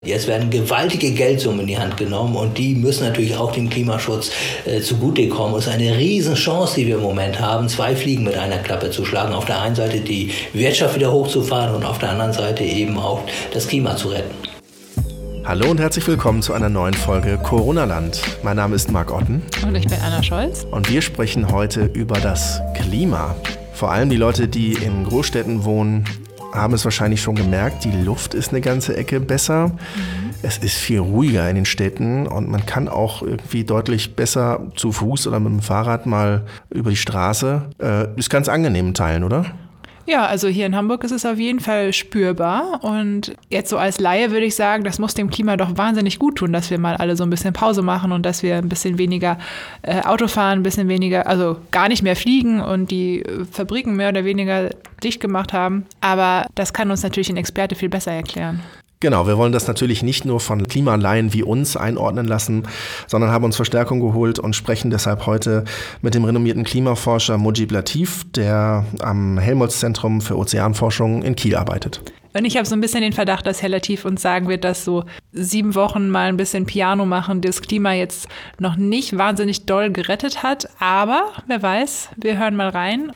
Jetzt werden gewaltige Geldsummen in die Hand genommen und die müssen natürlich auch dem Klimaschutz zugutekommen. Es ist eine Riesenchance, die wir im Moment haben, 2 Fliegen mit einer Klappe zu schlagen. Auf der einen Seite die Wirtschaft wieder hochzufahren und auf der anderen Seite eben auch das Klima zu retten. Hallo und herzlich willkommen zu einer neuen Folge Corona-Land. Mein Name ist Marc Otten. Und ich bin Anna Scholz. Und wir sprechen heute über das Klima. Vor allem die Leute, die in Großstädten wohnen, haben es wahrscheinlich schon gemerkt, die Luft ist eine ganze Ecke besser. Es ist viel ruhiger in den Städten und man kann auch irgendwie deutlich besser zu Fuß oder mit dem Fahrrad mal über die Straße. Ist ganz angenehm in Teilen, oder? Ja, also hier in Hamburg ist es auf jeden Fall spürbar und jetzt so als Laie würde ich sagen, das muss dem Klima doch wahnsinnig gut tun, dass wir mal alle so ein bisschen Pause machen und dass wir ein bisschen weniger Auto fahren, ein bisschen weniger, also gar nicht mehr fliegen und die Fabriken mehr oder weniger dicht gemacht haben. Aber das kann uns natürlich ein Experte viel besser erklären. Genau, wir wollen das natürlich nicht nur von Klimalaien wie uns einordnen lassen, sondern haben uns Verstärkung geholt und sprechen deshalb heute mit dem renommierten Klimaforscher Mujib Latif, der am Helmholtz-Zentrum für Ozeanforschung in Kiel arbeitet. Und ich habe so ein bisschen den Verdacht, dass Herr Latif uns sagen wird, dass so 7 Wochen mal ein bisschen Piano machen das Klima jetzt noch nicht wahnsinnig doll gerettet hat. Aber wer weiß, wir hören mal rein.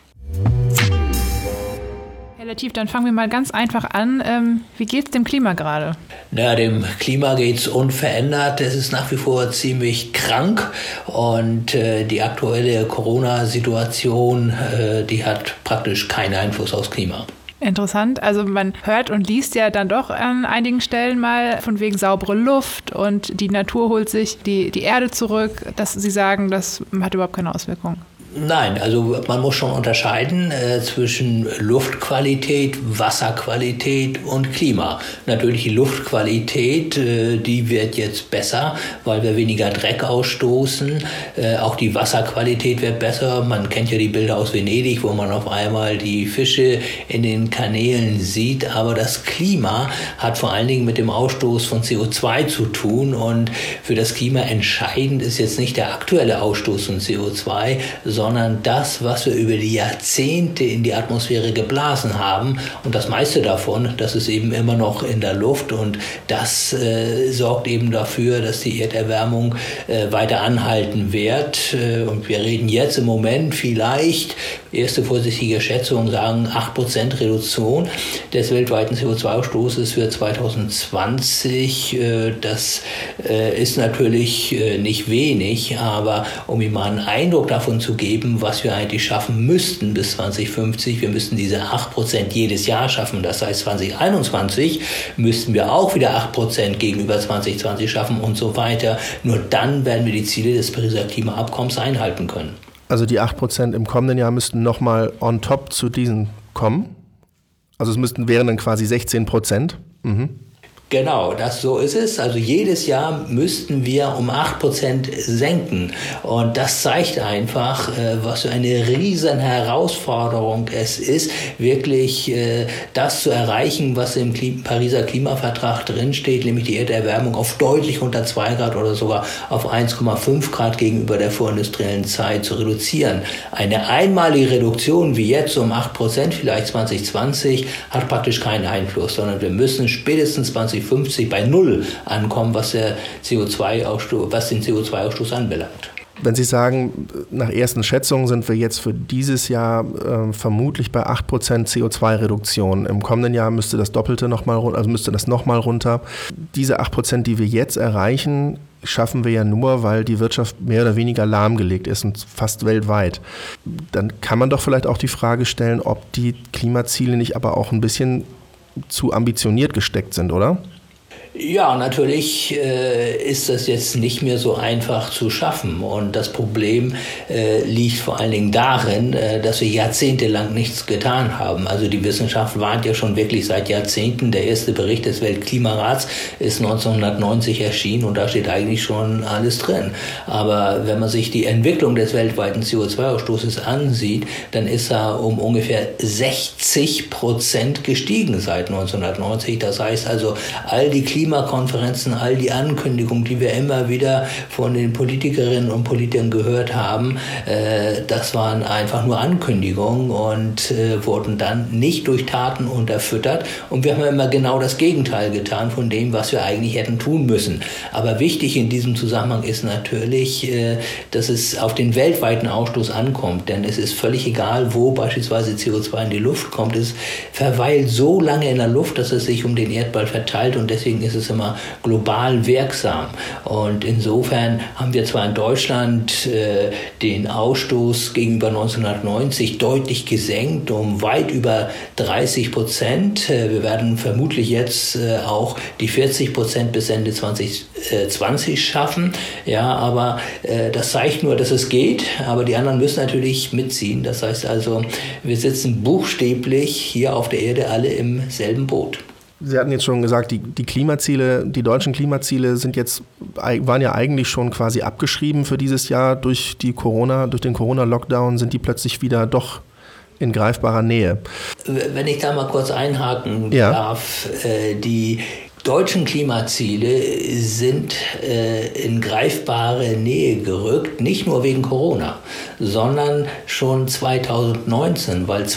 Herr Latif, dann fangen wir mal ganz einfach an. Wie geht's dem Klima gerade? Ja, dem Klima geht's unverändert. Es ist nach wie vor ziemlich krank und die aktuelle Corona-Situation, die hat praktisch keinen Einfluss aufs Klima. Interessant. Also man hört und liest ja dann doch an einigen Stellen mal von wegen saubere Luft und die Natur holt sich die Erde zurück, dass Sie sagen, das hat überhaupt keine Auswirkung. Nein, also man muss schon unterscheiden zwischen Luftqualität, Wasserqualität und Klima. Natürlich die Luftqualität, die wird jetzt besser, weil wir weniger Dreck ausstoßen. Auch die Wasserqualität wird besser. Man kennt ja die Bilder aus Venedig, wo man auf einmal die Fische in den Kanälen sieht. Aber das Klima hat vor allen Dingen mit dem Ausstoß von CO2 zu tun. Und für das Klima entscheidend ist jetzt nicht der aktuelle Ausstoß von CO2, sondern das, was wir über die Jahrzehnte in die Atmosphäre geblasen haben. Und das meiste davon, das ist eben immer noch in der Luft. Und das sorgt eben dafür, dass die Erderwärmung weiter anhalten wird. Und wir reden jetzt im Moment vielleicht, erste vorsichtige Schätzungen sagen 8% Reduktion des weltweiten CO2-Ausstoßes für 2020. Das ist natürlich nicht wenig, aber um Ihnen mal einen Eindruck davon zu geben, was wir eigentlich schaffen müssten bis 2050. Wir müssten diese 8% jedes Jahr schaffen. Das heißt, 2021 müssten wir auch wieder 8% gegenüber 2020 schaffen und so weiter. Nur dann werden wir die Ziele des Pariser Klimaabkommens einhalten können. Also die 8% im kommenden Jahr müssten nochmal on top zu diesen kommen? Also wären dann quasi 16%? Genau, so ist es. Also jedes Jahr müssten wir um 8% senken. Und das zeigt einfach, was für eine riesen Herausforderung es ist, wirklich das zu erreichen, was im Pariser Klimavertrag drinsteht, nämlich die Erderwärmung auf deutlich unter 2 Grad oder sogar auf 1,5 Grad gegenüber der vorindustriellen Zeit zu reduzieren. Eine einmalige Reduktion wie jetzt um 8%, vielleicht 2020, hat praktisch keinen Einfluss, sondern wir müssen spätestens 2050 bei Null ankommen, was den CO2-Ausstoß anbelangt. Wenn Sie sagen, nach ersten Schätzungen sind wir jetzt für dieses Jahr vermutlich bei 8% CO2-Reduktion. Im kommenden Jahr müsste das Doppelte nochmal runter. Diese 8%, die wir jetzt erreichen, schaffen wir ja nur, weil die Wirtschaft mehr oder weniger lahmgelegt ist und fast weltweit. Dann kann man doch vielleicht auch die Frage stellen, ob die Klimaziele nicht aber auch ein bisschen zu ambitioniert gesteckt sind, oder? Ja, natürlich ist das jetzt nicht mehr so einfach zu schaffen. Und das Problem liegt vor allen Dingen darin, dass wir jahrzehntelang nichts getan haben. Also die Wissenschaft warnt ja schon wirklich seit Jahrzehnten. Der erste Bericht des Weltklimarats ist 1990 erschienen und da steht eigentlich schon alles drin. Aber wenn man sich die Entwicklung des weltweiten CO2-Ausstoßes ansieht, dann ist er um ungefähr 60% gestiegen seit 1990. Das heißt also, all die Klimakonferenzen, all die Ankündigungen, die wir immer wieder von den Politikerinnen und Politikern gehört haben, das waren einfach nur Ankündigungen und wurden dann nicht durch Taten unterfüttert. Und wir haben immer genau das Gegenteil getan von dem, was wir eigentlich hätten tun müssen. Aber wichtig in diesem Zusammenhang ist natürlich, dass es auf den weltweiten Ausstoß ankommt. Denn es ist völlig egal, wo beispielsweise CO2 in die Luft kommt. Es verweilt so lange in der Luft, dass es sich um den Erdball verteilt und deswegen ist es immer global wirksam. Und insofern haben wir zwar in Deutschland den Ausstoß gegenüber 1990 deutlich gesenkt, um weit über 30%. Wir werden vermutlich jetzt auch die 40% bis Ende 2020 schaffen. Ja, aber das zeigt nur, dass es geht. Aber die anderen müssen natürlich mitziehen. Das heißt also, wir sitzen buchstäblich hier auf der Erde alle im selben Boot. Sie hatten jetzt schon gesagt, die Klimaziele, die deutschen Klimaziele waren ja eigentlich schon quasi abgeschrieben für dieses Jahr. Durch den Corona-Lockdown sind die plötzlich wieder doch in greifbarer Nähe. Wenn ich da mal kurz einhaken darf, die deutschen Klimaziele sind in greifbare Nähe gerückt, nicht nur wegen Corona, sondern schon 2019, weil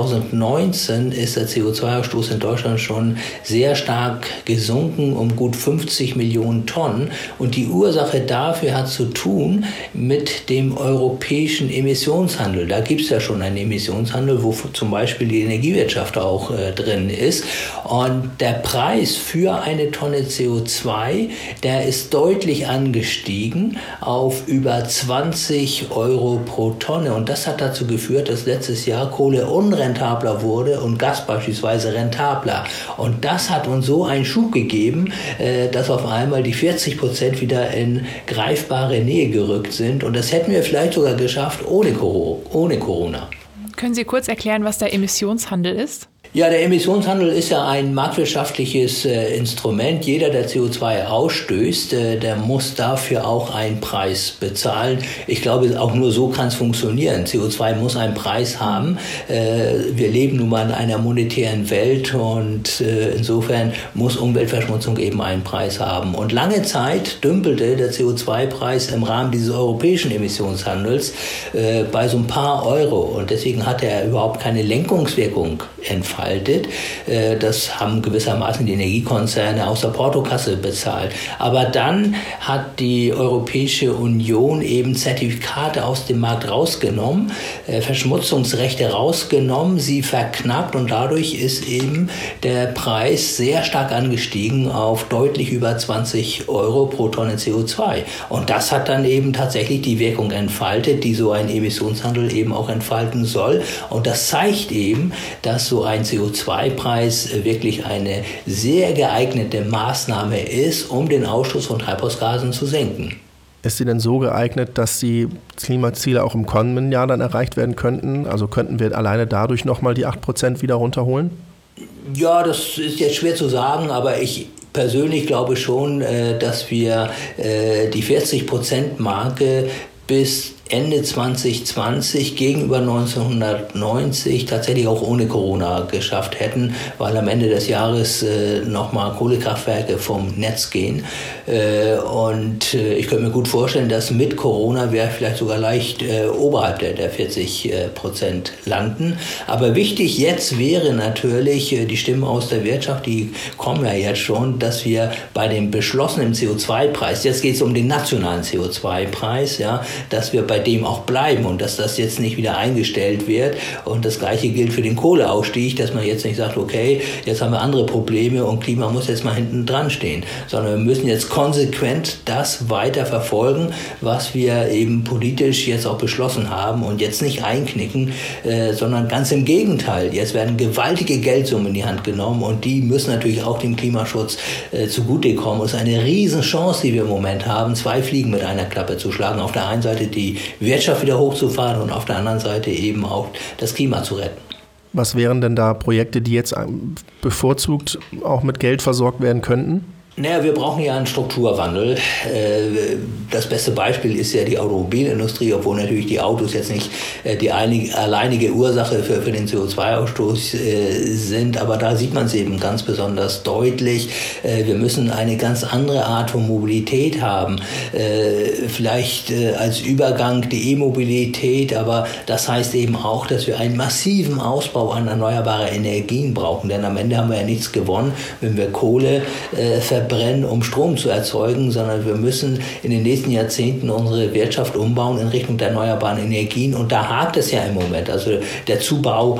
2019 ist der CO2-Ausstoß in Deutschland schon sehr stark gesunken, um gut 50 Millionen Tonnen. Und die Ursache dafür hat zu tun mit dem europäischen Emissionshandel. Da gibt es ja schon einen Emissionshandel, wo zum Beispiel die Energiewirtschaft auch drin ist. Und der Preis für eine Tonne CO2, der ist deutlich angestiegen auf über 20 Euro pro Tonne. Und das hat dazu geführt, dass letztes Jahr Kohle unrentabler wurde und Gas beispielsweise rentabler. Und das hat uns so einen Schub gegeben, dass auf einmal die 40% wieder in greifbare Nähe gerückt sind. Und das hätten wir vielleicht sogar geschafft ohne Corona. Können Sie kurz erklären, was der Emissionshandel ist? Ja, der Emissionshandel ist ja ein marktwirtschaftliches Instrument. Jeder, der CO2 ausstößt, der muss dafür auch einen Preis bezahlen. Ich glaube, auch nur so kann es funktionieren. CO2 muss einen Preis haben. Wir leben nun mal in einer monetären Welt und insofern muss Umweltverschmutzung eben einen Preis haben. Und lange Zeit dümpelte der CO2-Preis im Rahmen dieses europäischen Emissionshandels bei so ein paar Euro. Und deswegen hatte er überhaupt keine Lenkungswirkung entfaltet. Das haben gewissermaßen die Energiekonzerne aus der Portokasse bezahlt. Aber dann hat die Europäische Union eben Zertifikate aus dem Markt rausgenommen, Verschmutzungsrechte rausgenommen, sie verknappt und dadurch ist eben der Preis sehr stark angestiegen auf deutlich über 20 Euro pro Tonne CO2. Und das hat dann eben tatsächlich die Wirkung entfaltet, die so ein Emissionshandel eben auch entfalten soll. Und das zeigt eben, dass so ein CO2-Preis wirklich eine sehr geeignete Maßnahme ist, um den Ausstoß von Treibhausgasen zu senken. Ist sie denn so geeignet, dass die Klimaziele auch im kommenden Jahr dann erreicht werden könnten? Also könnten wir alleine dadurch nochmal die 8% wieder runterholen? Ja, das ist jetzt schwer zu sagen, aber ich persönlich glaube schon, dass wir die 40%-Marke bis Ende 2020 gegenüber 1990 tatsächlich auch ohne Corona geschafft hätten, weil am Ende des Jahres nochmal Kohlekraftwerke vom Netz gehen. Und ich könnte mir gut vorstellen, dass mit Corona wir vielleicht sogar leicht oberhalb der 40% landen. Aber wichtig jetzt wäre natürlich, die Stimmen aus der Wirtschaft, die kommen ja jetzt schon, dass wir bei dem beschlossenen CO2-Preis, jetzt geht es um den nationalen CO2-Preis, ja, dass wir bei dem auch bleiben und dass das jetzt nicht wieder eingestellt wird. Und das Gleiche gilt für den Kohleausstieg, dass man jetzt nicht sagt, okay, jetzt haben wir andere Probleme und Klima muss jetzt mal hinten dran stehen, sondern wir müssen jetzt konsequent das weiter verfolgen, was wir eben politisch jetzt auch beschlossen haben und jetzt nicht einknicken, sondern ganz im Gegenteil. Jetzt werden gewaltige Geldsummen in die Hand genommen und die müssen natürlich auch dem Klimaschutz zugutekommen. Es ist eine Riesenchance, die wir im Moment haben, 2 Fliegen mit einer Klappe zu schlagen. Auf der einen Seite die Wirtschaft wieder hochzufahren und auf der anderen Seite eben auch das Klima zu retten. Was wären denn da Projekte, die jetzt bevorzugt auch mit Geld versorgt werden könnten? Naja, wir brauchen ja einen Strukturwandel. Das beste Beispiel ist ja die Automobilindustrie, obwohl natürlich die Autos jetzt nicht die alleinige Ursache für den CO2-Ausstoß sind. Aber da sieht man es eben ganz besonders deutlich. Wir müssen eine ganz andere Art von Mobilität haben. Vielleicht als Übergang die E-Mobilität, aber das heißt eben auch, dass wir einen massiven Ausbau an erneuerbarer Energien brauchen. Denn am Ende haben wir ja nichts gewonnen, wenn wir Kohle verbrennen, um Strom zu erzeugen, sondern wir müssen in den nächsten Jahrzehnten unsere Wirtschaft umbauen in Richtung der erneuerbaren Energien. Und da hakt es ja im Moment. Also der Zubau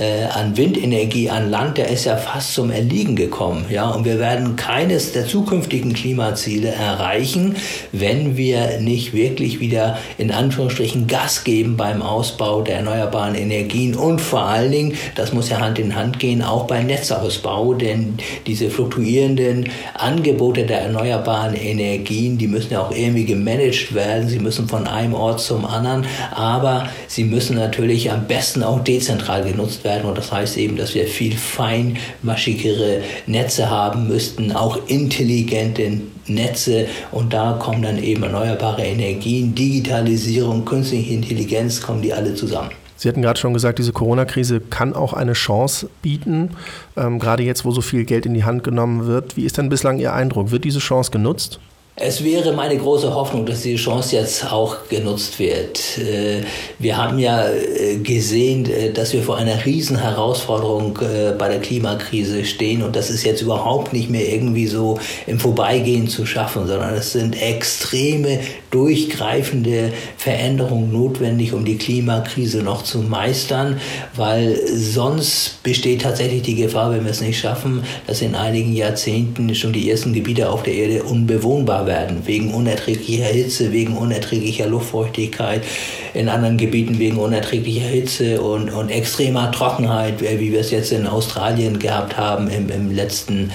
an Windenergie an Land, der ist ja fast zum Erliegen gekommen. Ja? Und wir werden keines der zukünftigen Klimaziele erreichen, wenn wir nicht wirklich wieder in Anführungsstrichen Gas geben beim Ausbau der erneuerbaren Energien und vor allen Dingen, das muss ja Hand in Hand gehen, auch beim Netzausbau, denn diese fluktuierenden Angebote der erneuerbaren Energien, die müssen ja auch irgendwie gemanagt werden. Sie müssen von einem Ort zum anderen, aber sie müssen natürlich am besten auch dezentral genutzt werden. Und das heißt eben, dass wir viel feinmaschigere Netze haben müssten, auch intelligente Netze. Und da kommen dann eben erneuerbare Energien, Digitalisierung, künstliche Intelligenz, kommen die alle zusammen. Sie hatten gerade schon gesagt, diese Corona-Krise kann auch eine Chance bieten, gerade jetzt, wo so viel Geld in die Hand genommen wird. Wie ist denn bislang Ihr Eindruck? Wird diese Chance genutzt? Es wäre meine große Hoffnung, dass diese Chance jetzt auch genutzt wird. Wir haben ja gesehen, dass wir vor einer riesen Herausforderung bei der Klimakrise stehen und das ist jetzt überhaupt nicht mehr irgendwie so im Vorbeigehen zu schaffen, sondern es sind extreme, durchgreifende Veränderungen notwendig, um die Klimakrise noch zu meistern, weil sonst besteht tatsächlich die Gefahr, wenn wir es nicht schaffen, dass in einigen Jahrzehnten schon die ersten Gebiete auf der Erde unbewohnbar werden, wegen unerträglicher Hitze, wegen unerträglicher Luftfeuchtigkeit, in anderen Gebieten wegen unerträglicher Hitze und extremer Trockenheit, wie wir es jetzt in Australien gehabt haben im letzten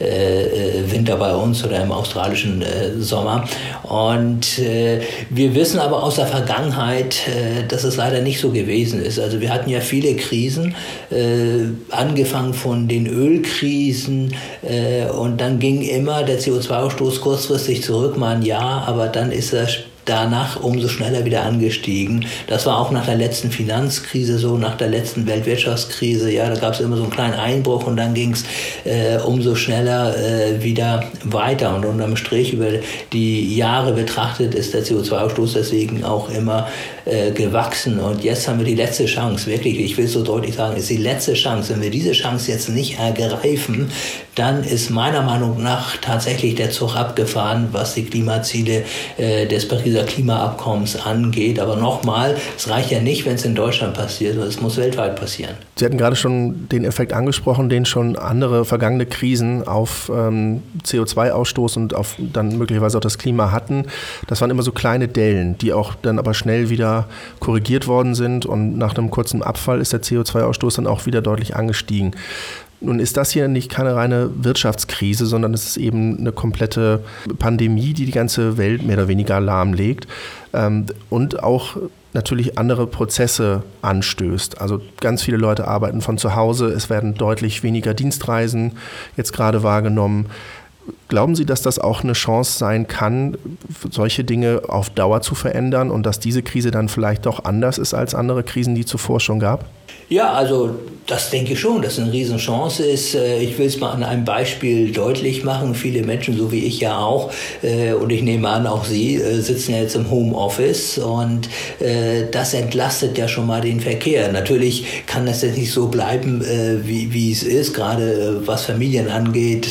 Winter bei uns oder im australischen Sommer. Und wir wissen aber aus der Vergangenheit, dass es leider nicht so gewesen ist. Also wir hatten ja viele Krisen, angefangen von den Ölkrisen und dann ging immer der CO2-Ausstoß kurzfristig zurück, mal ein Jahr, aber dann ist er danach umso schneller wieder angestiegen. Das war auch nach der letzten Finanzkrise so, nach der letzten Weltwirtschaftskrise. Ja, da gab es immer so einen kleinen Einbruch und dann ging es umso schneller wieder weiter. Und unterm Strich über die Jahre betrachtet ist der CO2-Ausstoß deswegen auch immer gewachsen. Und jetzt haben wir die letzte Chance, wirklich, ich will es so deutlich sagen, ist die letzte Chance. Wenn wir diese Chance jetzt nicht ergreifen, dann ist meiner Meinung nach tatsächlich der Zug abgefahren, was die Klimaziele des Pariser Klimaabkommens angeht. Aber nochmal, es reicht ja nicht, wenn es in Deutschland passiert, es muss weltweit passieren. Sie hatten gerade schon den Effekt angesprochen, den schon andere vergangene Krisen auf CO2-Ausstoß und auf dann möglicherweise auch das Klima hatten. Das waren immer so kleine Dellen, die auch dann aber schnell wieder korrigiert worden sind und nach einem kurzen Abfall ist der CO2-Ausstoß dann auch wieder deutlich angestiegen. Nun ist das hier nicht keine reine Wirtschaftskrise, sondern es ist eben eine komplette Pandemie, die die ganze Welt mehr oder weniger lahmlegt und auch natürlich andere Prozesse anstößt. Also ganz viele Leute arbeiten von zu Hause, es werden deutlich weniger Dienstreisen jetzt gerade wahrgenommen. Glauben Sie, dass das auch eine Chance sein kann, solche Dinge auf Dauer zu verändern und dass diese Krise dann vielleicht doch anders ist als andere Krisen, die es zuvor schon gab? Ja, also das denke ich schon, dass es eine Riesenchance ist. Ich will es mal an einem Beispiel deutlich machen. Viele Menschen, so wie ich ja auch, und ich nehme an, auch Sie, sitzen ja jetzt im Homeoffice und das entlastet ja schon mal den Verkehr. Natürlich kann das jetzt nicht so bleiben, wie es ist, gerade was Familien angeht,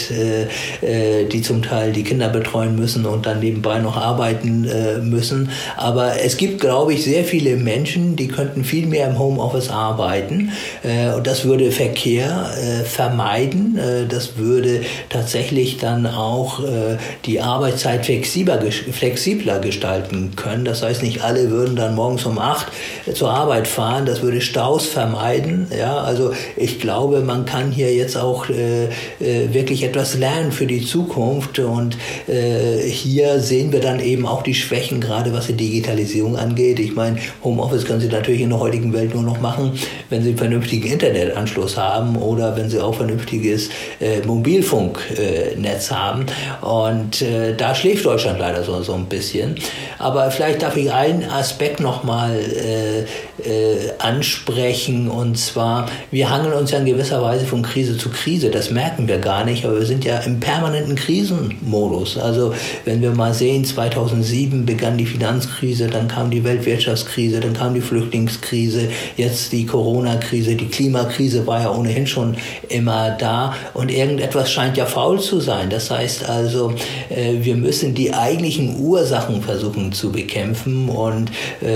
die zum Teil die Kinder betreuen müssen und dann nebenbei noch arbeiten müssen. Aber es gibt, glaube ich, sehr viele Menschen, die könnten viel mehr im Homeoffice arbeiten. Und das würde Verkehr vermeiden. Das würde tatsächlich dann auch die Arbeitszeit flexibler gestalten können. Das heißt, nicht alle würden dann morgens um 8 zur Arbeit fahren. Das würde Staus vermeiden. Ja, also ich glaube, man kann hier jetzt auch wirklich etwas lernen für die Zukunft. Zukunft. Und hier sehen wir dann eben auch die Schwächen, gerade was die Digitalisierung angeht. Ich meine, Homeoffice können Sie natürlich in der heutigen Welt nur noch machen, wenn Sie einen vernünftigen Internetanschluss haben oder wenn Sie auch vernünftiges Mobilfunknetz haben. Und da schläft Deutschland leider so ein bisschen. Aber vielleicht darf ich einen Aspekt nochmal ansprechen, und zwar, wir hangeln uns ja in gewisser Weise von Krise zu Krise. Das merken wir gar nicht, aber wir sind ja im permanenten Krisenmodus. Also wenn wir mal sehen, 2007 begann die Finanzkrise, dann kam die Weltwirtschaftskrise, dann kam die Flüchtlingskrise, jetzt die Corona-Krise, die Klimakrise war ja ohnehin schon immer da, und irgendetwas scheint ja faul zu sein. Das heißt also, wir müssen die eigentlichen Ursachen versuchen zu bekämpfen, und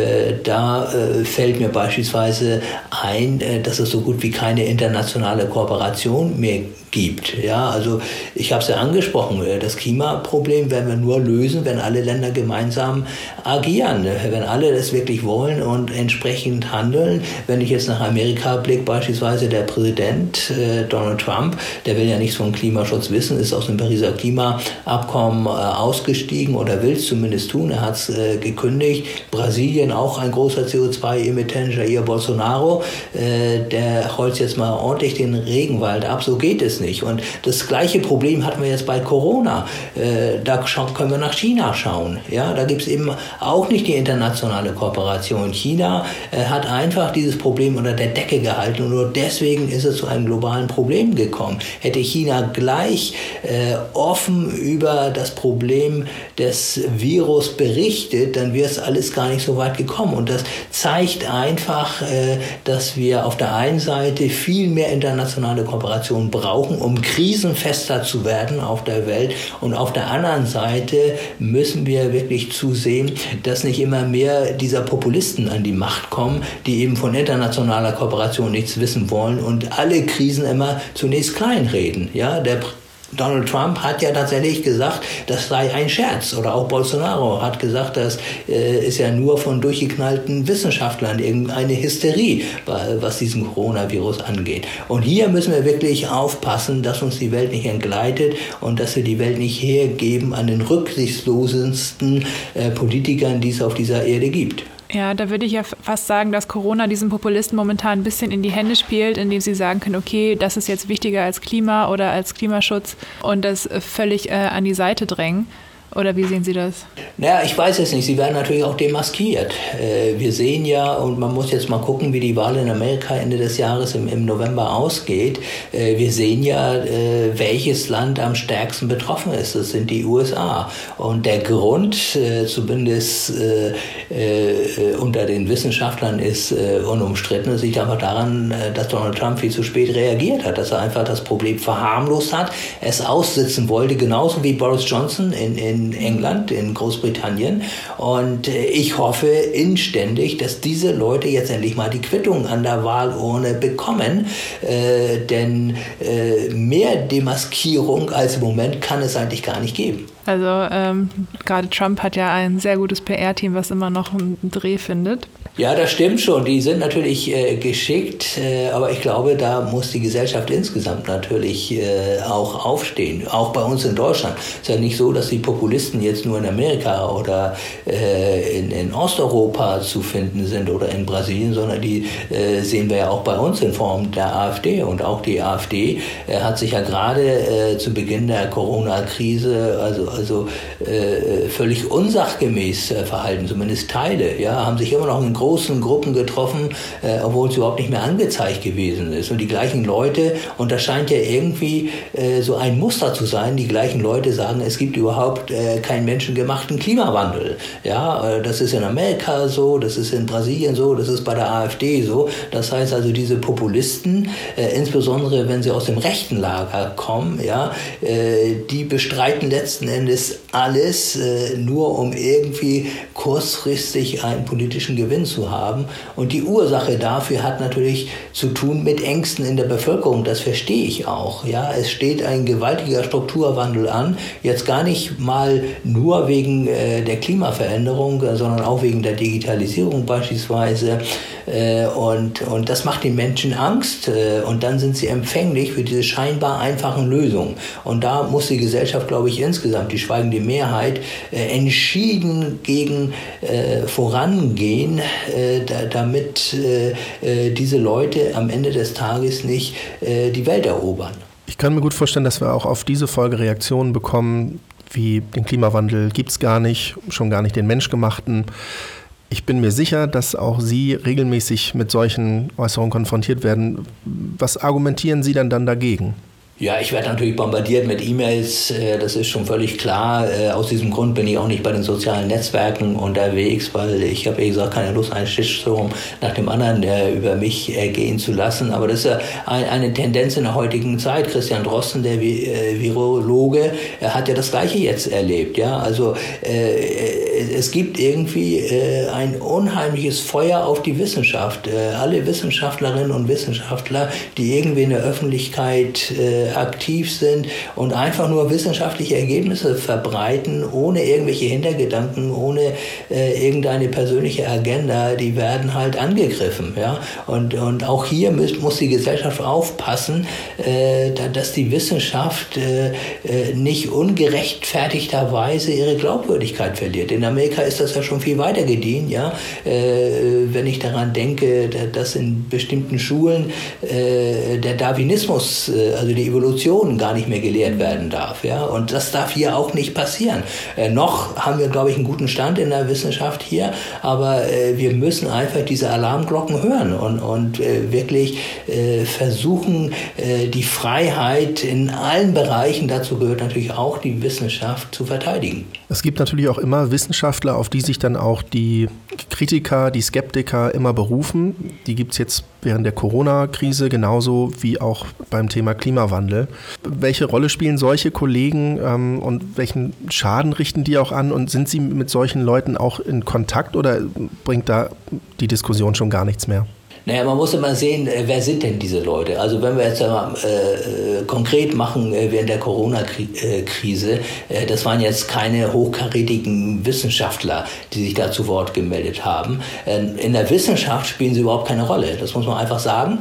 da fällt mir beispielsweise ein, dass es so gut wie keine internationale Kooperation mehr gibt. Ja, also ich habe es ja angesprochen, das Klimaproblem werden wir nur lösen, wenn alle Länder gemeinsam agieren, wenn alle das wirklich wollen und entsprechend handeln. Wenn ich jetzt nach Amerika blicke, beispielsweise der Präsident Donald Trump, der will ja nichts vom Klimaschutz wissen, ist aus dem Pariser Klimaabkommen ausgestiegen oder will es zumindest tun, er hat es gekündigt. Brasilien, auch ein großer CO2-Emittent, Jair Bolsonaro, der holzt jetzt mal ordentlich den Regenwald ab, so geht es nicht. Und das gleiche Problem hatten wir jetzt bei Corona. Da können wir nach China schauen. Ja, da gibt es eben auch nicht die internationale Kooperation. China hat einfach dieses Problem unter der Decke gehalten, und nur deswegen ist es zu einem globalen Problem gekommen. Hätte China gleich offen über das Problem des Virus berichtet, dann wäre es alles gar nicht so weit gekommen. Und das zeigt einfach, dass wir auf der einen Seite viel mehr internationale Kooperation brauchen, um krisenfester zu werden auf der Welt. Und auf der anderen Seite müssen wir wirklich zusehen, dass nicht immer mehr dieser Populisten an die Macht kommen, die eben von internationaler Kooperation nichts wissen wollen und alle Krisen immer zunächst kleinreden. Ja, der Donald Trump hat ja tatsächlich gesagt, das sei ein Scherz. Oder auch Bolsonaro hat gesagt, das ist ja nur von durchgeknallten Wissenschaftlern irgendeine Hysterie, was diesen Coronavirus angeht. Und hier müssen wir wirklich aufpassen, dass uns die Welt nicht entgleitet und dass wir die Welt nicht hergeben an den rücksichtslosesten Politikern, die es auf dieser Erde gibt. Ja, da würde ich ja fast sagen, dass Corona diesen Populisten momentan ein bisschen in die Hände spielt, indem sie sagen können, okay, das ist jetzt wichtiger als Klima oder als Klimaschutz, und das völlig an die Seite drängen. Oder wie sehen Sie das? Naja, ich weiß es nicht. Sie werden natürlich auch demaskiert. Wir sehen ja, und man muss jetzt mal gucken, wie die Wahl in Amerika Ende des Jahres im November ausgeht. Wir sehen ja, welches Land am stärksten betroffen ist. Das sind die USA. Und der Grund, zumindest unter den Wissenschaftlern, ist unumstritten. Es liegt einfach daran, dass Donald Trump viel zu spät reagiert hat, dass er einfach das Problem verharmlost hat, es aussitzen wollte, genauso wie Boris Johnson in England, in Großbritannien. Und ich hoffe inständig, dass diese Leute jetzt endlich mal die Quittung an der Wahlurne bekommen. Denn mehr Demaskierung als im Moment kann es eigentlich gar nicht geben. Also gerade Trump hat ja ein sehr gutes PR-Team, was immer noch einen Dreh findet. Ja, das stimmt schon. Die sind natürlich geschickt, aber ich glaube, da muss die Gesellschaft insgesamt natürlich auch aufstehen. Auch bei uns in Deutschland. Es ist ja nicht so, dass die Populisten jetzt nur in Amerika oder in Osteuropa zu finden sind oder in Brasilien, sondern die sehen wir ja auch bei uns in Form der AfD. Und auch die AfD hat sich ja gerade zu Beginn der Corona-Krise also völlig unsachgemäß verhalten, zumindest Teile. Ja, haben sich immer noch in großen Gruppen getroffen, obwohl es überhaupt nicht mehr angezeigt gewesen ist. Und die gleichen Leute, und das scheint ja irgendwie so ein Muster zu sein, die gleichen Leute sagen, es gibt überhaupt keinen menschengemachten Klimawandel. Ja, das ist in Amerika so, das ist in Brasilien so, das ist bei der AfD so. Das heißt also, diese Populisten, insbesondere wenn sie aus dem rechten Lager kommen, ja, die bestreiten letzten Endes alles, nur um irgendwie kurzfristig einen politischen Gewinn zu haben. Und die Ursache dafür hat natürlich zu tun mit Ängsten in der Bevölkerung. Das verstehe ich auch. Ja, es steht ein gewaltiger Strukturwandel an. Jetzt gar nicht mal nur wegen der Klimaveränderung, sondern auch wegen der Digitalisierung beispielsweise. Und das macht den Menschen Angst. Und dann sind sie empfänglich für diese scheinbar einfachen Lösungen. Und da muss die Gesellschaft, glaube ich, insgesamt, die schweigende Mehrheit, entschieden gegen vorangehen, damit diese Leute am Ende des Tages nicht die Welt erobern. Ich kann mir gut vorstellen, dass wir auch auf diese Folge Reaktionen bekommen, wie den Klimawandel gibt es gar nicht, schon gar nicht den menschgemachten. Ich bin mir sicher, dass auch Sie regelmäßig mit solchen Äußerungen konfrontiert werden. Was argumentieren Sie dann dagegen? Ja, ich werde natürlich bombardiert mit E-Mails, das ist schon völlig klar. Aus diesem Grund bin ich auch nicht bei den sozialen Netzwerken unterwegs, weil ich habe, wie gesagt, keine Lust, einen Shitstorm nach dem anderen über mich ergehen zu lassen. Aber das ist ja eine Tendenz in der heutigen Zeit. Christian Drosten, der Virologe, hat ja das Gleiche jetzt erlebt. Ja? Also es gibt irgendwie ein unheimliches Feuer auf die Wissenschaft. Alle Wissenschaftlerinnen und Wissenschaftler, die irgendwie in der Öffentlichkeit aktiv sind und einfach nur wissenschaftliche Ergebnisse verbreiten, ohne irgendwelche Hintergedanken, ohne irgendeine persönliche Agenda, die werden halt angegriffen. Ja? Und auch hier muss die Gesellschaft aufpassen, dass die Wissenschaft nicht ungerechtfertigterweise ihre Glaubwürdigkeit verliert. In Amerika ist das ja schon viel weiter gediehen. Ja? Wenn ich daran denke, dass in bestimmten Schulen der Darwinismus, also die Evolution, gar nicht mehr gelehrt werden darf. Ja? Und das darf hier auch nicht passieren. Noch haben wir, glaube ich, einen guten Stand in der Wissenschaft hier, aber wir müssen einfach diese Alarmglocken hören und wirklich versuchen, die Freiheit in allen Bereichen, dazu gehört natürlich auch die Wissenschaft, zu verteidigen. Es gibt natürlich auch immer Wissenschaftler, auf die sich dann auch die Kritiker, die Skeptiker immer berufen. Die gibt es jetzt während der Corona-Krise genauso wie auch beim Thema Klimawandel. Welche Rolle spielen solche Kollegen und welchen Schaden richten die auch an? Und sind Sie mit solchen Leuten auch in Kontakt oder bringt da die Diskussion schon gar nichts mehr? Naja, man muss immer sehen, wer sind denn diese Leute? Also wenn wir jetzt mal konkret machen während der Corona-Krise, das waren jetzt keine hochkarätigen Wissenschaftler, die sich da zu Wort gemeldet haben. In der Wissenschaft spielen sie überhaupt keine Rolle, das muss man einfach sagen.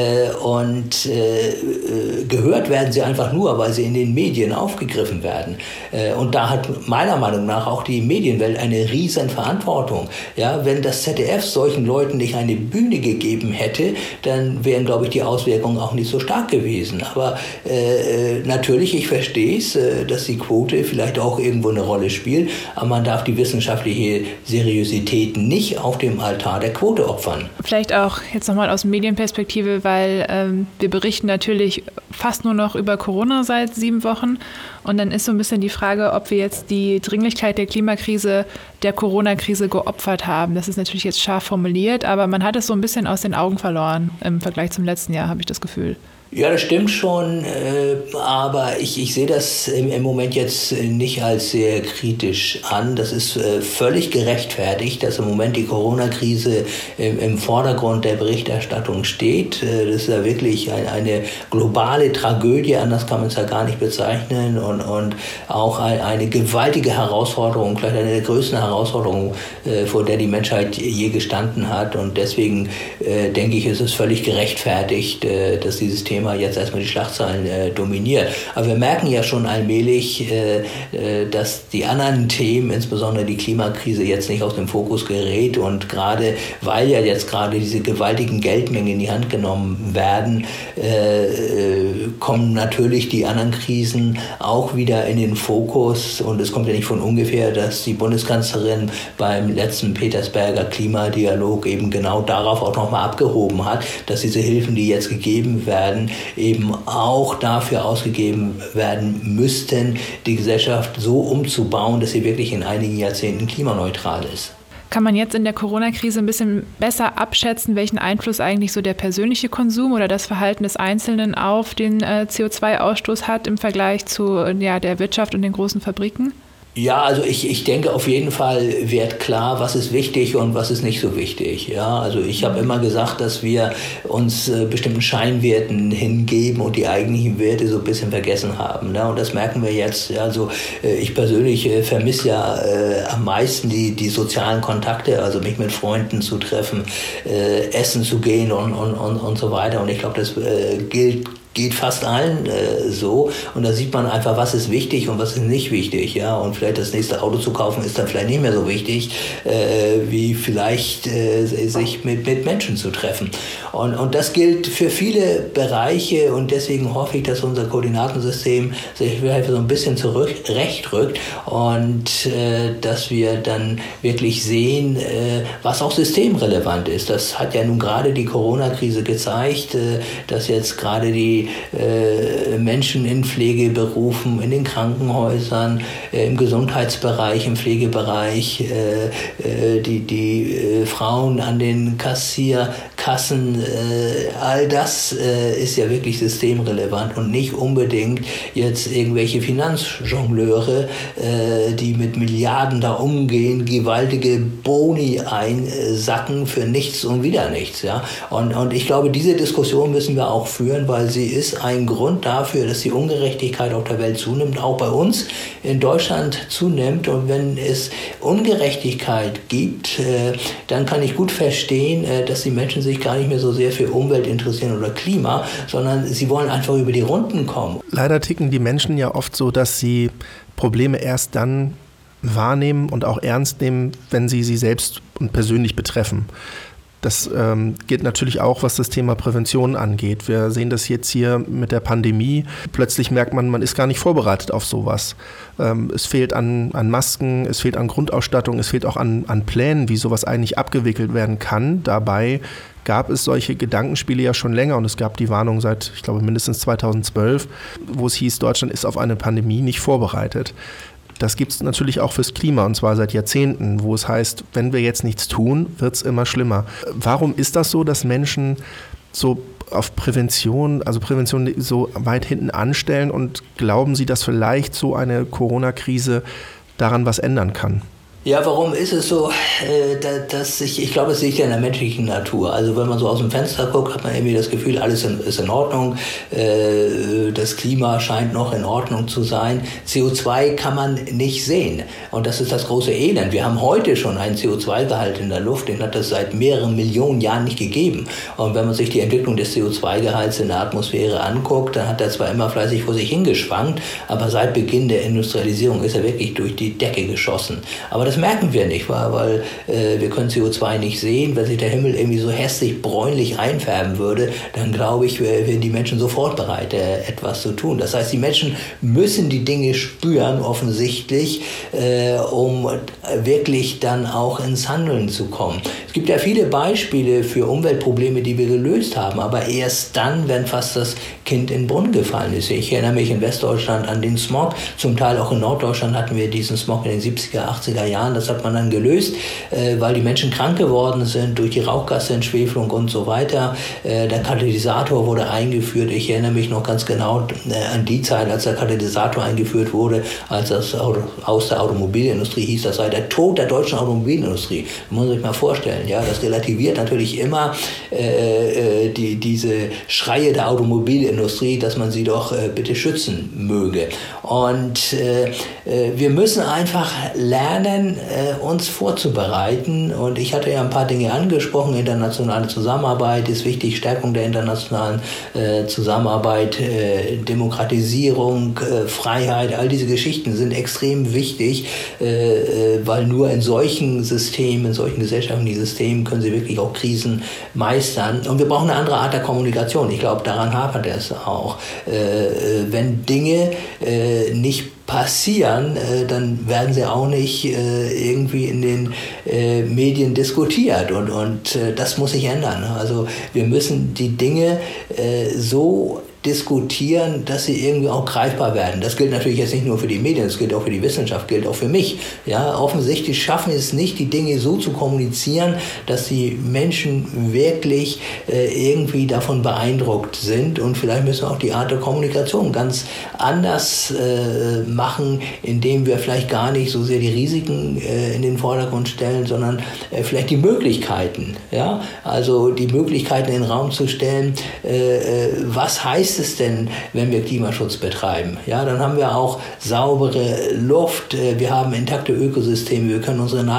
Und gehört werden sie einfach nur, weil sie in den Medien aufgegriffen werden. Und da hat meiner Meinung nach auch die Medienwelt eine riesen Verantwortung. Ja, wenn das ZDF solchen Leuten nicht eine Bühne gegeben hätte, dann wären, glaube ich, die Auswirkungen auch nicht so stark gewesen. Aber natürlich, ich verstehe es, dass die Quote vielleicht auch irgendwo eine Rolle spielt, aber man darf die wissenschaftliche Seriosität nicht auf dem Altar der Quote opfern. Vielleicht auch jetzt nochmal aus Medienperspektive, weil wir berichten natürlich fast nur noch über Corona seit 7 Wochen. Und dann ist so ein bisschen die Frage, ob wir jetzt die Dringlichkeit der Klimakrise der Corona-Krise geopfert haben. Das ist natürlich jetzt scharf formuliert, aber man hat es so ein bisschen aus den Augen verloren im Vergleich zum letzten Jahr, habe ich das Gefühl. Ja, das stimmt schon, aber ich sehe das im Moment jetzt nicht als sehr kritisch an. Das ist völlig gerechtfertigt, dass im Moment die Corona-Krise im Vordergrund der Berichterstattung steht. Das ist ja wirklich eine globale Tragödie, anders kann man es ja gar nicht bezeichnen, und auch eine gewaltige Herausforderung, vielleicht eine der größten Herausforderungen, vor der die Menschheit je gestanden hat. Und deswegen denke ich, ist es völlig gerechtfertigt, dass dieses Thema jetzt erstmal die Schlagzeilen dominiert. Aber wir merken ja schon allmählich, dass die anderen Themen, insbesondere die Klimakrise, jetzt nicht aus dem Fokus gerät. Und gerade, weil ja jetzt gerade diese gewaltigen Geldmengen in die Hand genommen werden, kommen natürlich die anderen Krisen auch wieder in den Fokus. Und es kommt ja nicht von ungefähr, dass die Bundeskanzlerin beim letzten Petersberger Klimadialog eben genau darauf auch nochmal abgehoben hat, dass diese Hilfen, die jetzt gegeben werden, eben auch dafür ausgegeben werden müssten, die Gesellschaft so umzubauen, dass sie wirklich in einigen Jahrzehnten klimaneutral ist. Kann man jetzt in der Corona-Krise ein bisschen besser abschätzen, welchen Einfluss eigentlich so der persönliche Konsum oder das Verhalten des Einzelnen auf den CO2-Ausstoß hat im Vergleich zu der Wirtschaft und den großen Fabriken? Ja, also ich denke auf jeden Fall wird klar, was ist wichtig und was ist nicht so wichtig. Ja, also ich habe immer gesagt, dass wir uns bestimmten Scheinwerten hingeben und die eigentlichen Werte so ein bisschen vergessen haben. Ne? Und das merken wir jetzt. Ja, also ich persönlich vermisse ja am meisten die sozialen Kontakte, also mich mit Freunden zu treffen, essen zu gehen und so weiter. Und ich glaube, das geht fast allen so, und da sieht man einfach, was ist wichtig und was ist nicht wichtig, ja, und vielleicht das nächste Auto zu kaufen ist dann vielleicht nicht mehr so wichtig, wie vielleicht sich mit Menschen zu treffen, und das gilt für viele Bereiche, und deswegen hoffe ich, dass unser Koordinatensystem sich so ein bisschen zurechtrückt und dass wir dann wirklich sehen, was auch systemrelevant ist. Das hat ja nun gerade die Corona-Krise gezeigt, dass jetzt gerade die Menschen in Pflegeberufen, in den Krankenhäusern, im Gesundheitsbereich, im Pflegebereich, die Frauen an den Kassierkassen, all das ist ja wirklich systemrelevant und nicht unbedingt jetzt irgendwelche Finanzjongleure, die mit Milliarden da umgehen, gewaltige Boni einsacken für nichts und wieder nichts. Ja? Und ich glaube, diese Diskussion müssen wir auch führen, weil sie ist ein Grund dafür, dass die Ungerechtigkeit auf der Welt zunimmt, auch bei uns in Deutschland zunimmt. Und wenn es Ungerechtigkeit gibt, dann kann ich gut verstehen, dass die Menschen sich gar nicht mehr so sehr für Umwelt interessieren oder Klima, sondern sie wollen einfach über die Runden kommen. Leider ticken die Menschen ja oft so, dass sie Probleme erst dann wahrnehmen und auch ernst nehmen, wenn sie selbst und persönlich betreffen. Das gilt natürlich auch, was das Thema Prävention angeht. Wir sehen das jetzt hier mit der Pandemie. Plötzlich merkt man ist gar nicht vorbereitet auf sowas. Es fehlt an Masken, es fehlt an Grundausstattung, es fehlt auch an Plänen, wie sowas eigentlich abgewickelt werden kann. Dabei gab es solche Gedankenspiele ja schon länger, und es gab die Warnung seit, ich glaube, mindestens 2012, wo es hieß, Deutschland ist auf eine Pandemie nicht vorbereitet. Das gibt es natürlich auch fürs Klima, und zwar seit Jahrzehnten, wo es heißt, wenn wir jetzt nichts tun, wird es immer schlimmer. Warum ist das so, dass Menschen so auf Prävention so weit hinten anstellen, und glauben Sie, dass vielleicht so eine Corona-Krise daran was ändern kann? Ja, warum ist es so, dass ich glaube, es liegt ja in der menschlichen Natur. Also wenn man so aus dem Fenster guckt, hat man irgendwie das Gefühl, alles ist in Ordnung. Das Klima scheint noch in Ordnung zu sein. CO2 kann man nicht sehen. Und das ist das große Elend. Wir haben heute schon einen CO2-Gehalt in der Luft, den hat es seit mehreren Millionen Jahren nicht gegeben. Und wenn man sich die Entwicklung des CO2-Gehalts in der Atmosphäre anguckt, dann hat er zwar immer fleißig vor sich hingeschwankt, aber seit Beginn der Industrialisierung ist er wirklich durch die Decke geschossen. Aber das merken wir nicht, weil wir können CO2 nicht sehen. Wenn sich der Himmel irgendwie so hässlich bräunlich einfärben würde, dann glaube ich, wären die Menschen sofort bereit, etwas zu tun. Das heißt, die Menschen müssen die Dinge spüren, offensichtlich, um wirklich dann auch ins Handeln zu kommen. Es gibt ja viele Beispiele für Umweltprobleme, die wir gelöst haben, aber erst dann, wenn fast das Kind in den Brunnen gefallen ist. Ich erinnere mich in Westdeutschland an den Smog, zum Teil auch in Norddeutschland hatten wir diesen Smog in den 70er, 80er Jahren. Das hat man dann gelöst, weil die Menschen krank geworden sind durch die Rauchgasentschwefelung und so weiter. Der Katalysator wurde eingeführt. Ich erinnere mich noch ganz genau an die Zeit, als der Katalysator eingeführt wurde, als das aus der Automobilindustrie hieß, das sei der Tod der deutschen Automobilindustrie. Das muss man sich mal vorstellen. Ja, das relativiert natürlich immer diese Schreie der Automobilindustrie, dass man sie doch bitte schützen möge. Und wir müssen einfach lernen, uns vorzubereiten. Und ich hatte ja ein paar Dinge angesprochen. Internationale Zusammenarbeit ist wichtig, Stärkung der internationalen Zusammenarbeit, Demokratisierung, Freiheit, all diese Geschichten sind extrem wichtig, weil nur in solchen Systemen, in solchen gesellschaftlichen Systemen können sie wirklich auch Krisen meistern. Und wir brauchen eine andere Art der Kommunikation. Ich glaube, daran hapert es auch. Wenn Dinge nicht passieren, dann werden sie auch nicht irgendwie in den Medien diskutiert, und das muss sich ändern. Also wir müssen die Dinge so diskutieren, dass sie irgendwie auch greifbar werden. Das gilt natürlich jetzt nicht nur für die Medien, das gilt auch für die Wissenschaft, gilt auch für mich. Ja, offensichtlich schaffen es nicht, die Dinge so zu kommunizieren, dass die Menschen wirklich irgendwie davon beeindruckt sind, und vielleicht müssen wir auch die Art der Kommunikation ganz anders machen, indem wir vielleicht gar nicht so sehr die Risiken in den Vordergrund stellen, sondern vielleicht die Möglichkeiten. Ja? Also die Möglichkeiten in den Raum zu stellen, was heißt es denn, wenn wir Klimaschutz betreiben? Ja, dann haben wir auch saubere Luft, wir haben intakte Ökosysteme, wir können unsere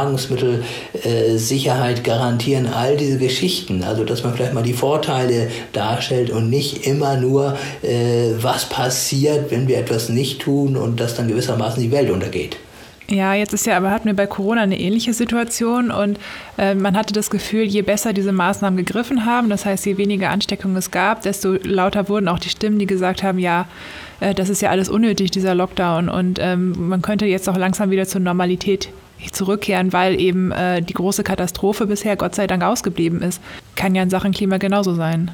Nahrungsmittelsicherheit garantieren, all diese Geschichten. Also dass man vielleicht mal die Vorteile darstellt und nicht immer nur, was passiert, wenn wir etwas nicht tun und dass dann gewissermaßen die Welt untergeht. Ja, jetzt hatten wir bei Corona eine ähnliche Situation, und man hatte das Gefühl, je besser diese Maßnahmen gegriffen haben, das heißt, je weniger Ansteckungen es gab, desto lauter wurden auch die Stimmen, die gesagt haben, ja, das ist ja alles unnötig, dieser Lockdown, und man könnte jetzt auch langsam wieder zur Normalität zurückkehren, weil eben die große Katastrophe bisher Gott sei Dank ausgeblieben ist. Kann ja in Sachen Klima genauso sein.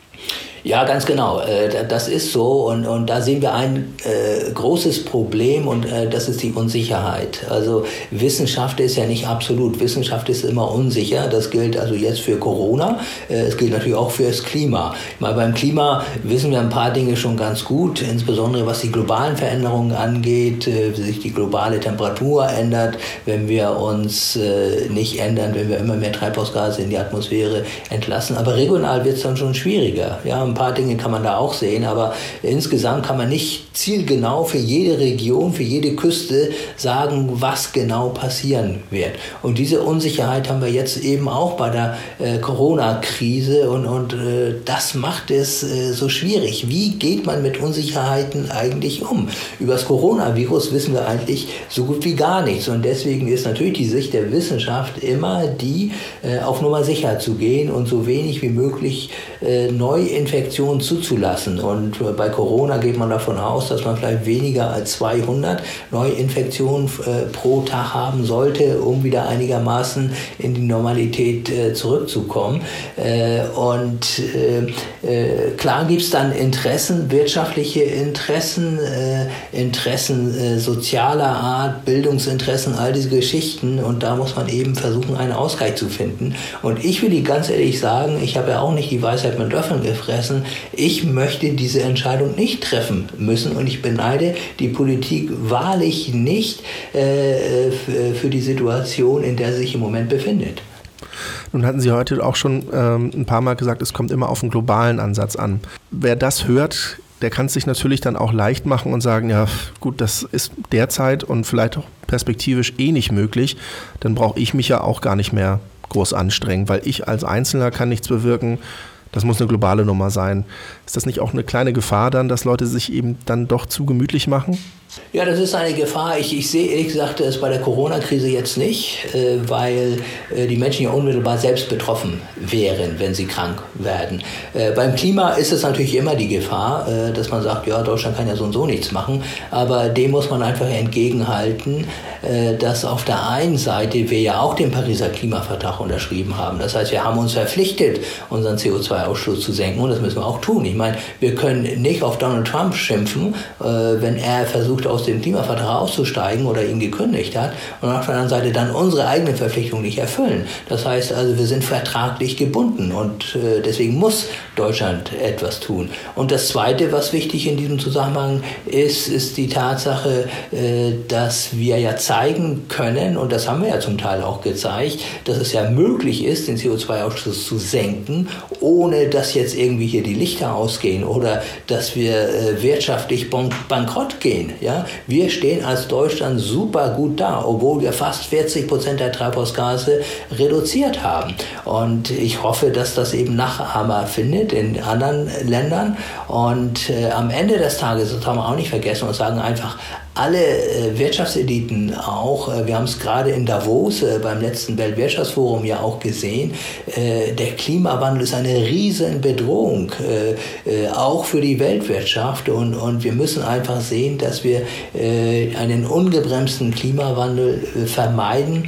Ja, ganz genau. Das ist so, und da sehen wir ein großes Problem, und das ist die Unsicherheit. Also Wissenschaft ist ja nicht absolut. Wissenschaft ist immer unsicher. Das gilt also jetzt für Corona. Es gilt natürlich auch für das Klima. Mal beim Klima wissen wir ein paar Dinge schon ganz gut, insbesondere was die globalen Veränderungen angeht, wie sich die globale Temperatur ändert, wenn wir uns nicht ändern, wenn wir immer mehr Treibhausgase in die Atmosphäre entlassen. Aber regional wird es dann schon schwieriger. Ja, ein paar Dinge kann man da auch sehen, aber insgesamt kann man nicht zielgenau für jede Region, für jede Küste sagen, was genau passieren wird. Und diese Unsicherheit haben wir jetzt eben auch bei der Corona-Krise, und das macht es so schwierig. Wie geht man mit Unsicherheiten eigentlich um? Über das Coronavirus wissen wir eigentlich so gut wie gar nichts, und deswegen ist natürlich die Sicht der Wissenschaft immer die, auf Nummer sicher zu gehen und so wenig wie möglich Neuinfektionen zuzulassen. Und bei Corona geht man davon aus, dass man vielleicht weniger als 200 Neuinfektionen pro Tag haben sollte, um wieder einigermaßen in die Normalität zurückzukommen. Klar gibt es dann Interessen, wirtschaftliche Interessen, Interessen sozialer Art, Bildungsinteressen, all diese Geschichten, und da muss man eben versuchen, einen Ausgleich zu finden. Und ich will ganz ehrlich sagen, ich habe ja auch nicht die Weisheit mit Löffeln gefressen. Ich möchte diese Entscheidung nicht treffen müssen, und ich beneide die Politik wahrlich nicht für die Situation, in der sie sich im Moment befindet. Nun hatten Sie heute auch schon ein paar Mal gesagt, es kommt immer auf einen globalen Ansatz an. Wer das hört, der kann es sich natürlich dann auch leicht machen und sagen, ja gut, das ist derzeit und vielleicht auch perspektivisch nicht möglich, dann brauche ich mich ja auch gar nicht mehr groß anstrengen, weil ich als Einzelner kann nichts bewirken. Das muss eine globale Nummer sein. Ist das nicht auch eine kleine Gefahr dann, dass Leute sich eben dann doch zu gemütlich machen? Ja, das ist eine Gefahr. Ich sehe ehrlich gesagt es bei der Corona-Krise jetzt nicht, weil die Menschen ja unmittelbar selbst betroffen wären, wenn sie krank werden. Beim Klima ist es natürlich immer die Gefahr, dass man sagt, ja, Deutschland kann ja so und so nichts machen. Aber dem muss man einfach entgegenhalten, dass auf der einen Seite wir ja auch den Pariser Klimavertrag unterschrieben haben. Das heißt, wir haben uns verpflichtet, unseren CO2-Ausstoß zu senken, und das müssen wir auch tun. Ich meine, wir können nicht auf Donald Trump schimpfen, wenn er versucht, aus dem Klimavertrag auszusteigen oder ihn gekündigt hat, und auf der anderen Seite dann unsere eigenen Verpflichtungen nicht erfüllen. Das heißt also, wir sind vertraglich gebunden, und deswegen muss Deutschland etwas tun. Und das Zweite, was wichtig in diesem Zusammenhang ist die Tatsache, dass wir ja zeigen können, und das haben wir ja zum Teil auch gezeigt, dass es ja möglich ist, den CO2-Ausstoß zu senken, ohne dass jetzt irgendwie hier die Lichter ausgehen oder dass wir wirtschaftlich bankrott gehen. Ja? Wir stehen als Deutschland super gut da, obwohl wir fast 40% der Treibhausgase reduziert haben. Und ich hoffe, dass das eben Nachahmer findet in anderen Ländern. Und am Ende des Tages, das haben wir auch nicht vergessen, und sagen einfach, alle Wirtschaftseliten auch, wir haben es gerade in Davos beim letzten Weltwirtschaftsforum ja auch gesehen, der Klimawandel ist eine riesen Bedrohung, auch für die Weltwirtschaft und wir müssen einfach sehen, dass wir einen ungebremsten Klimawandel vermeiden,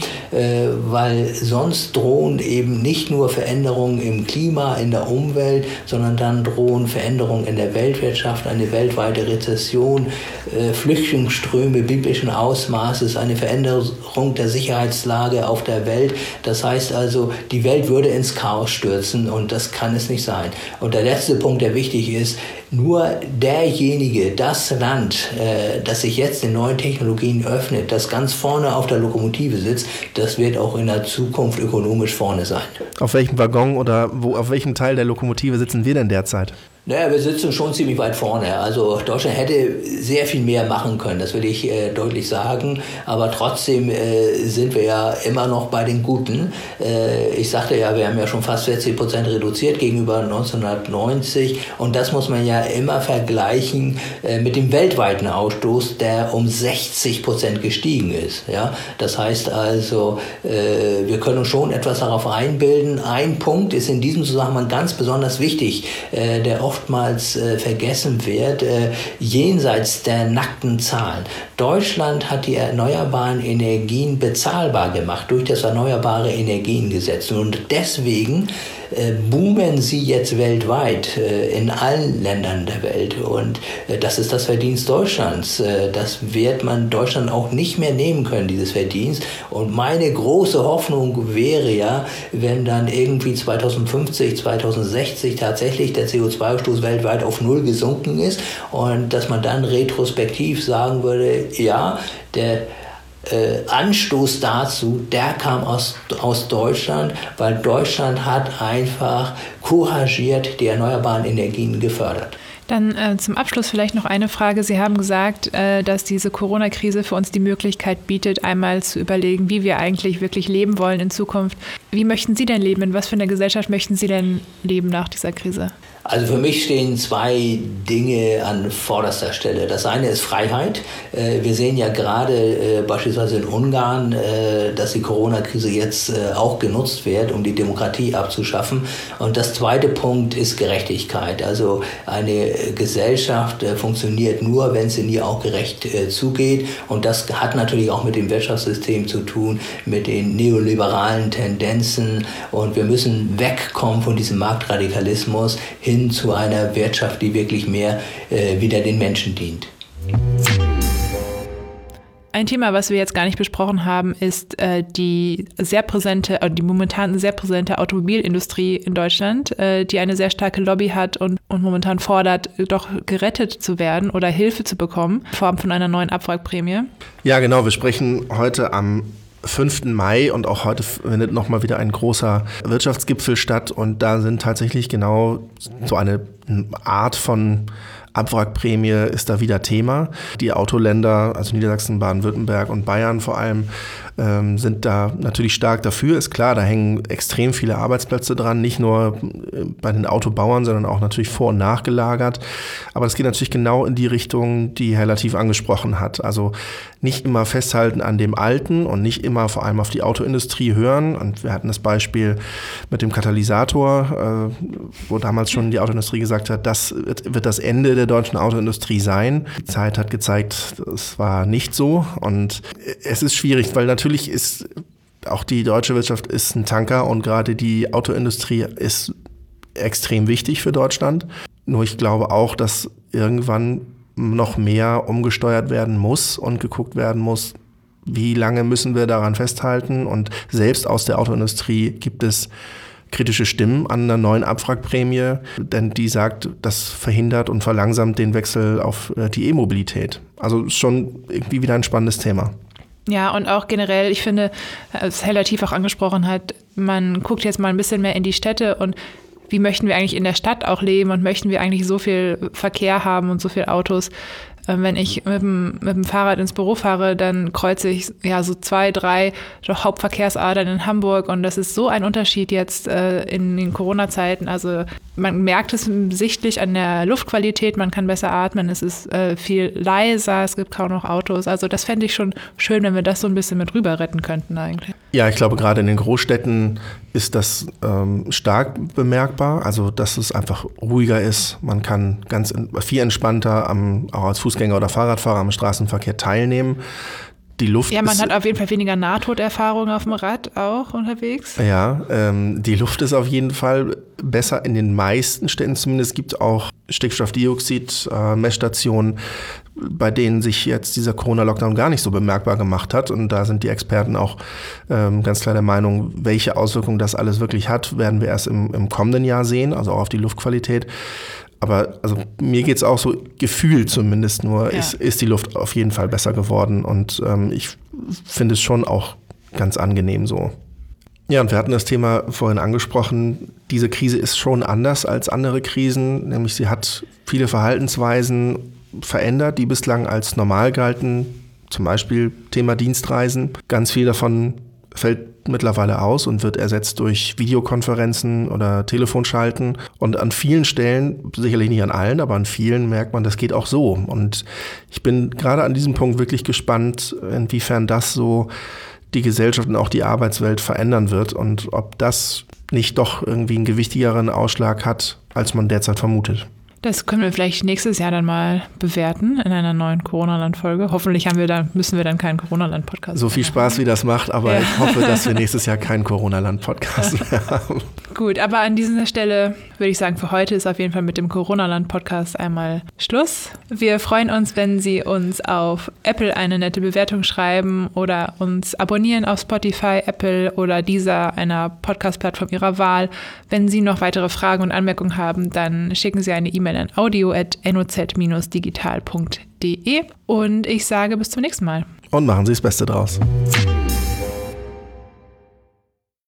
weil sonst drohen eben nicht nur Veränderungen im Klima, in der Umwelt, sondern dann drohen Veränderungen in der Weltwirtschaft, eine weltweite Rezession, Flüchtlingsströme biblischen Ausmaßes, eine Veränderung der Sicherheitslage auf der Welt. Das heißt also, die Welt würde ins Chaos stürzen und das kann es nicht sein. Und der letzte Punkt, der wichtig ist, nur derjenige, das Land, das sich jetzt den neuen Technologien öffnet, das ganz vorne auf der Lokomotive sitzt, das wird auch in der Zukunft ökonomisch vorne sein. Auf welchem Waggon oder auf welchem Teil der Lokomotive sitzen wir denn derzeit? Naja, wir sitzen schon ziemlich weit vorne. Also Deutschland hätte sehr viel mehr machen können, das will ich deutlich sagen. Aber trotzdem sind wir ja immer noch bei den Guten. Ich sagte ja, wir haben ja schon fast 40% reduziert gegenüber 1990. Und das muss man ja immer vergleichen mit dem weltweiten Ausstoß, der um 60% gestiegen ist. Ja? Das heißt also, wir können uns schon etwas darauf einbilden. Ein Punkt ist in diesem Zusammenhang ganz besonders wichtig, der oftmals vergessen wird, jenseits der nackten Zahlen. Deutschland hat die erneuerbaren Energien bezahlbar gemacht durch das Erneuerbare Energiengesetz. Und deswegen boomen sie jetzt weltweit in allen Ländern der Welt. Und das ist das Verdienst Deutschlands. Das wird man Deutschland auch nicht mehr nehmen können, dieses Verdienst. Und meine große Hoffnung wäre ja, wenn dann irgendwie 2050, 2060 tatsächlich der CO2-Ausstoß weltweit auf 0 gesunken ist und dass man dann retrospektiv sagen würde, ja, der Anstoß dazu, der kam aus Deutschland, weil Deutschland hat einfach couragiert die erneuerbaren Energien gefördert. Dann zum Abschluss vielleicht noch eine Frage. Sie haben gesagt, dass diese Corona-Krise für uns die Möglichkeit bietet, einmal zu überlegen, wie wir eigentlich wirklich leben wollen in Zukunft. Wie möchten Sie denn leben? In was für einer Gesellschaft möchten Sie denn leben nach dieser Krise? Also für mich stehen 2 Dinge an vorderster Stelle. Das eine ist Freiheit. Wir sehen ja gerade beispielsweise in Ungarn, dass die Corona-Krise jetzt auch genutzt wird, um die Demokratie abzuschaffen. Und das zweite Punkt ist Gerechtigkeit. Also eine Gesellschaft funktioniert nur, wenn sie nie auch gerecht zugeht. Und das hat natürlich auch mit dem Wirtschaftssystem zu tun, mit den neoliberalen Tendenzen. Und wir müssen wegkommen von diesem Marktradikalismus hin zu einer Wirtschaft, die wirklich mehr wieder den Menschen dient. Ein Thema, was wir jetzt gar nicht besprochen haben, ist die momentan sehr präsente Automobilindustrie in Deutschland, die eine sehr starke Lobby hat und momentan fordert, doch gerettet zu werden oder Hilfe zu bekommen, in Form von einer neuen Abwrackprämie. Ja, genau. Wir sprechen heute am 5. Mai und auch heute findet nochmal wieder ein großer Wirtschaftsgipfel statt und da sind tatsächlich genau so eine Art von Abwrackprämie ist da wieder Thema. Die Autoländer, also Niedersachsen, Baden-Württemberg und Bayern vor allem, sind da natürlich stark dafür. Ist klar, da hängen extrem viele Arbeitsplätze dran, nicht nur bei den Autobauern, sondern auch natürlich vor- und nachgelagert. Aber das geht natürlich genau in die Richtung, die Herr Latif angesprochen hat. Also nicht immer festhalten an dem Alten und nicht immer vor allem auf die Autoindustrie hören. Und wir hatten das Beispiel mit dem Katalysator, wo damals schon die Autoindustrie gesagt hat, das wird das Ende der deutschen Autoindustrie sein. Die Zeit hat gezeigt, es war nicht so. Und es ist schwierig, weil natürlich ist auch die deutsche Wirtschaft ist ein Tanker und gerade die Autoindustrie ist extrem wichtig für Deutschland. Nur ich glaube auch, dass irgendwann noch mehr umgesteuert werden muss und geguckt werden muss, wie lange müssen wir daran festhalten. Und selbst aus der Autoindustrie gibt es kritische Stimmen an einer neuen Abwrackprämie, denn die sagt, das verhindert und verlangsamt den Wechsel auf die E-Mobilität. Also schon irgendwie wieder ein spannendes Thema. Ja, und auch generell, ich finde, was Herr Latif auch angesprochen hat, man guckt jetzt mal ein bisschen mehr in die Städte und wie möchten wir eigentlich in der Stadt auch leben und möchten wir eigentlich so viel Verkehr haben und so viele Autos. Wenn ich mit dem Fahrrad ins Büro fahre, dann kreuze ich ja so 2, 3 Hauptverkehrsadern in Hamburg und das ist so ein Unterschied jetzt in den Corona-Zeiten. Also man merkt es sichtlich an der Luftqualität, man kann besser atmen, es ist viel leiser, es gibt kaum noch Autos. Also das fände ich schon schön, wenn wir das so ein bisschen mit rüber retten könnten eigentlich. Ja, ich glaube, gerade in den Großstädten ist das stark bemerkbar, also dass es einfach ruhiger ist. Man kann viel entspannter auch als Fußgänger oder Fahrradfahrer am Straßenverkehr teilnehmen. Die Luft man hat auf jeden Fall weniger Nahtoderfahrung auf dem Rad auch unterwegs. Ja, die Luft ist auf jeden Fall besser in den meisten Städten. Zumindest gibt es auch Stickstoffdioxid-Messstationen, bei denen sich jetzt dieser Corona-Lockdown gar nicht so bemerkbar gemacht hat. Und da sind die Experten auch ganz klar der Meinung, welche Auswirkungen das alles wirklich hat, werden wir erst im kommenden Jahr sehen, also auch auf die Luftqualität. Aber also mir geht's auch so, gefühlt zumindest nur, ist die Luft auf jeden Fall besser geworden. Und ich finde es schon auch ganz angenehm so. Ja, und wir hatten das Thema vorhin angesprochen, diese Krise ist schon anders als andere Krisen, nämlich sie hat viele Verhaltensweisen verändert, die bislang als normal galten, zum Beispiel Thema Dienstreisen. Ganz viel davon fällt mittlerweile aus und wird ersetzt durch Videokonferenzen oder Telefonschalten. Und an vielen Stellen, sicherlich nicht an allen, aber an vielen merkt man, das geht auch so. Und ich bin gerade an diesem Punkt wirklich gespannt, inwiefern das so die Gesellschaft und auch die Arbeitswelt verändern wird und ob das nicht doch irgendwie einen gewichtigeren Ausschlag hat, als man derzeit vermutet. Das können wir vielleicht nächstes Jahr dann mal bewerten in einer neuen Corona-Land-Folge. Hoffentlich müssen wir dann keinen Corona-Land-Podcast so viel Spaß, wie das macht, aber ich hoffe, dass wir nächstes Jahr keinen Corona-Land-Podcast mehr haben. Gut, aber an dieser Stelle würde ich sagen, für heute ist auf jeden Fall mit dem Corona-Land-Podcast einmal Schluss. Wir freuen uns, wenn Sie uns auf Apple eine nette Bewertung schreiben oder uns abonnieren auf Spotify, Apple oder dieser einer Podcast-Plattform Ihrer Wahl. Wenn Sie noch weitere Fragen und Anmerkungen haben, dann schicken Sie eine E-Mail an audio@noz-digital.de und ich sage bis zum nächsten Mal. Und machen Sie das Beste draus.